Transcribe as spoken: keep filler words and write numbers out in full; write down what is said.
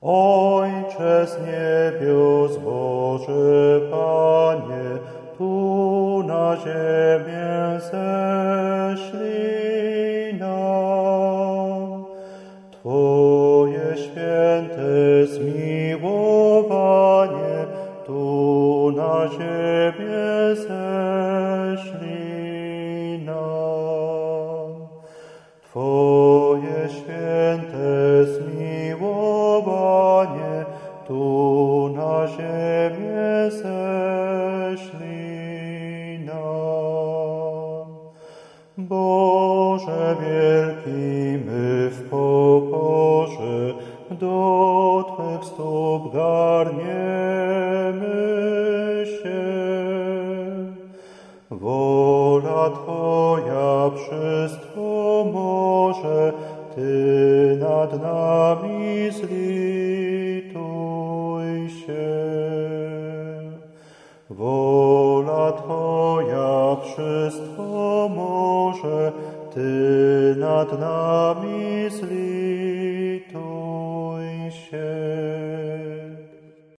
Ojcze z niebios, Boże Panie, tu na ziemię ześlij nam Twoje święte zmiłowanie, tu na ziemię ześlij nam. Twoje święte zmiłowanie, tu na ziemię ześlij nam. Boże wielki, my w pokorze do Twych stóp garniemy się. Wola Twoja wszystko może, Ty nad nami zlituj się. Wola Twoja wszystko może, Ty nad nami zlituj się.